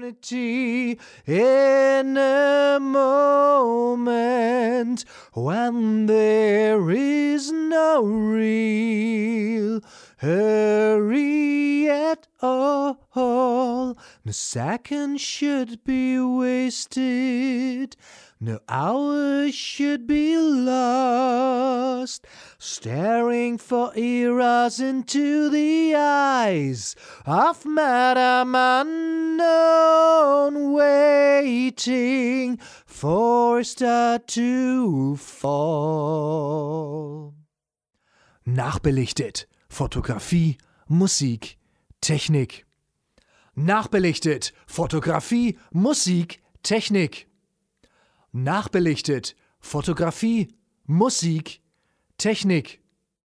eternity in a moment when there is no real hurry at all. No second should be wasted, no hour should be lost, staring for eras into the eyes of Madame Unknown, waiting for a star to fall. Nachbelichtet. Fotografie, Musik, Technik. Nachbelichtet. Fotografie, Musik, Technik. Nachbelichtet. Fotografie, Musik, Technik.